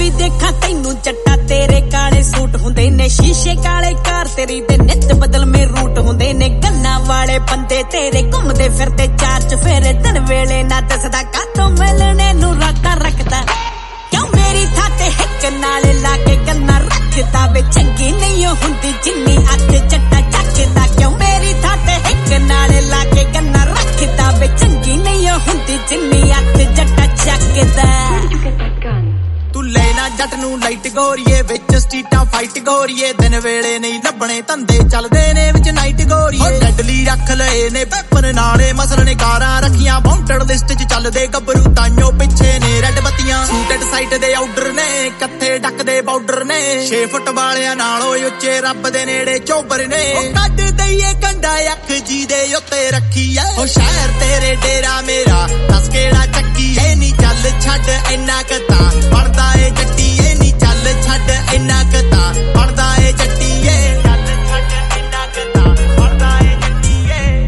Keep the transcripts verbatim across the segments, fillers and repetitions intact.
ਵੀ ਦੇਖਾਂ ਤੈਨੂੰ ਜੱਟਾ ਤੇਰੇ ਕਾਲੇ ਸੂਟ ਹੁੰਦੇ ਨੇ ਸ਼ੀਸ਼ੇ ਕਾਲੇ ਕਾਰ ਤੇਰੀ ਦੇ ਨਿੱਤ ਬਦਲਵੇਂ ਰੂਟ ਹੁੰਦੇ ਨੇ ਗੰਨਾ ਵਾਲੇ ਬੰਦੇ ਤੇਰੇ ਘੁੰਮਦੇ ਫਿਰਦੇ ਚਾਰ ਚਫੇਰੇ ਦਿਨ ਵੇਲੇ ਨਾ ਦੱਸਦਾ ਕਾਤੋਂ ਮਿਲਣੇ ਨੂੰ ਰਾਤਾਂ ਰੱਖਦਾ ਕਿਉਂ ਮੇਰੀ ਥਾਂ ਤੇ ਹਿੱਕ ਨਾਲ ਲਾ ਕੇ ਗੰਨਾ ਰੱਖਦਾ ਵੇ ਚੰਗੀ ਨਹੀਂ ਹੁੰਦੀ ਜਿੰਨੀ ਅੱਤ ਜੱਟਾ ਚੱਕਦਾ ਕਿਉਂ ਮੇਰੀ ਥਾਂ ਤੇ ਹਿੱਕ ਨਾਲ ਲਾ ਕੇ ਗੰਨਾ ਰੱਖਦਾ ਵੇ ਚੰਗੀ ਨਹੀਂ ਹੁੰਦੀ ਜਿੰਨੀ ਅੱਤ ਜੱਟਾ ਚੱਕਦਾ ਤੂੰ ਲੈਣਾ ਜੱਟ ਨੂੰ ਲਾਈਟ ਗੋਰੀਏ ਵਿੱਚ ਸਟਰੀਟਾਂ ਫਾਈਟ ਗੋਰੀਏ ਦਿਨ ਵੇਲੇ ਨਹੀਂ ਲੱਭਣੇ ਧੰਦੇ ਚੱਲਦੇ ਨੇ ਵਿੱਚ ਨਾਈਟ ਗੋਰੀਏ ਡੈਡਲੀ ਰੱਖ ਲਏ ਨੇ ਪੇਪਰ ਨਾਲੇ ਮਸਲ ਨੇ ਕਾਰਾਂ ਰੱਖੀਆਂ ਵਾਂਟਡ ਲਿਸਟ 'ਚ ਚੱਲਦੇ ਗੱਭਰੂ ਤਾਈਓ ਪਿੱਛੇ ਨੇ ਰੈੱਡ ਬੱਤੀਆਂ ਸੂਟਡ ਸਾਈਟ ਦੇ ਆਰਡਰ ਨੇ ਕੱਥੇ ਡੱਕਦੇ ਬਾਰਡਰ ਨੇ ਛੇ ਫੁੱਟ ਵਾਲਿਆਂ ਨਾਲੋਂ ਉੱਚੇ ਰੱਬ ਦੇ ਨੇੜੇ ਚੋਬਰ ਨੇ ਕੱਢ ਦਈਏ ਕੰਡਾ ਅੱਖ ਜੀ ਦੇ ਉੱਤੇ ਰੱਖੀ ਐ ਉਹ ਸ਼ਹਿਰ ਤੇਰੇ ਡੇਰਾ ਮੇਰਾ ਦੱਸ ਕਿਹੜਾ ਚੱਕੀ ਐ ਨੀ ਚੱਲ ਛੱਡ ਇੰਨਾ ਕਤਾ ਬਣਦਾ ਏ ਜੱਟੀ ਏ ਨੀ ਚੱਲ ਛੱਡ ਇੰਨਾ ਕਤਾ ਬਣਦਾ ਏ ਜੱਟੀ ਏ ਚੱਲ ਛੱਡ ਇੰਨਾ ਕਤਾ ਬਣਦਾ ਏ ਜੱਟੀ ਏ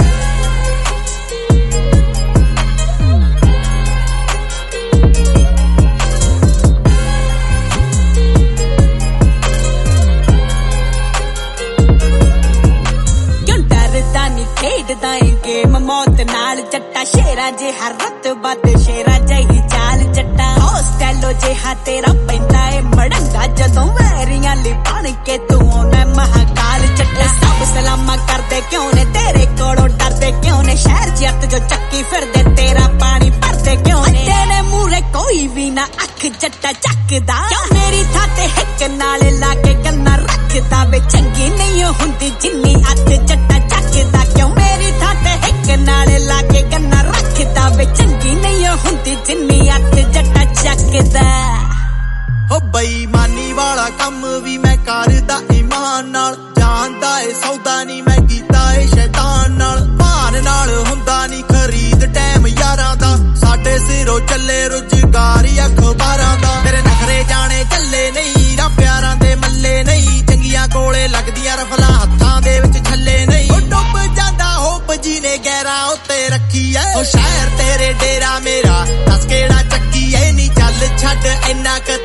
ਕਿਉਂ ਡਰਦਾ ਨੀ ਖੇਡਦਾ ਏ ਗੇਮ ਮੌਤ ਨਾਲ ਜੱਟਾ ਸ਼ੇਰਾ ਜੇ ਹਰ ਰਤਬਾ ਤੇ ਸ਼ੇਰਾ ਜਹੀ ਚਾਲ ਜੱਟਾ ਹੋਸਟੈਲੋ ਜਿਹਾ ਤੇਰਾ ਪੈਂਦਾ ਏ ਮੜੰਗਾ ਜਦੋਂ ਵੈਰੀਆਂ ਲਈ ਬਣ ਕੇ ਤੂੰ ਆਉਣਾ ਮਹਾਕਾਲ ਜੱਟਾ ਸਭ ਸਲਾਮਾਂ ਕਰਦੇ ਕਿਉਂ ਨੇ ਤੇਰੇ ਕੋਲੋਂ ਡਰਦੇ ਕਿਉਂ ਨੇ ਸ਼ਹਿਰ ਜੱਟ ਜੋ ਚੱਕੀ ਫਿਰਦੇ ਤੇਰਾ ਪਾਣੀ ਭਰਦੇ ਕਿਉਂ ਨੇ ਤੇਰੇ ਮੂਹਰੇ ਕੋਈ ਵੀ ਨਾ ਅੱਖ ਜੱਟਾ ਚੱਕਦਾ ਕਿਉਂ ਮੇਰੀ ਥਾਂ ਤੇ ਹਿੱਕ ਨਾਲ ਲਾ ਕੇ ਗੰਨਾ ਰੱਖਦਾ ਵੇ ਚੰਗੀ ਨਹੀਂ ਹੁੰਦੀ ਜਿੰਨੀ ਅੱਤ ਜੱਟਾ ਚੱਕਦਾ ਕਿਉਂ ਮੇਰੀ ਥਾਂ ਤੇ ਹਿੱਕ ਨਾਲ ਲਾ ਕੇ ਗੰਨਾ ਰੱਖਦਾ ਵੇ ਚੰਗੀ ਨਹੀਂ ਹੁੰਦੀ ਜਿੰਨੀ ਅੱਤ ਜੱਟਾ ਚੱਕਦਾ ਹੋ ਬੇਈਮਾਨੀ ਵਾਲਾ ਕੰਮ ਵੀ ਮੈਂ ਕਰਦਾ ਈਮਾਨ ਨਾਲ ਜਾਣਦਾ ਏ ਸੌਦਾ ਨਹੀਂ ਮੈਂ ਕੀਤਾ ਏ ਸ਼ੈਤਾਨ ਨਾਲ ਭਾਨ ਨਾਲ ਹੁੰਦਾ ਨਹੀਂ ਖਰੀਦ ਟਾਈਮ ਯਾਰਾਂ ਦਾ ਸਾਡੇ ਸਿਰੋਂ ਚੱਲੇ ਰੁਜ਼ਗਾਰ ਅਖਬਾਰਾਂ ਦਾ ਤੇਰੇ ਨਖਰੇ ਜਾਣੇ ਚੱਲੇ ਨਹੀਂ ਰਾ ਪਿਆਰਾਂ ਦੇ ਮੱਲੇ ਨਹੀਂ ਚੰਗੀਆਂ ਕੋਲੇ ਲੱਗਦੀਆਂ ਰਫਲਾਂ ਹੱਥਾਂ ਦੇ ਵਿੱਚ ਛੱਲੇ ਨਹੀਂ ਉਹ ਡੁੱਬ ਜਾਂਦਾ ਹੋਪ ਜੀ ਨੇ ਗਹਿਰਾ ਉੱਤੇ ਰੱਖੀ ਐ ਉਹ ਸ਼ਹਿਰ ਤੇਰੇ ਡੇਰਾ ਮੇਰਾ ਦੱਸ ਕਿਹੜਾ ਚੱਕੀ ਐ ਨੀ ਚੱਲ ਛੱਡ ਇੰਨਾ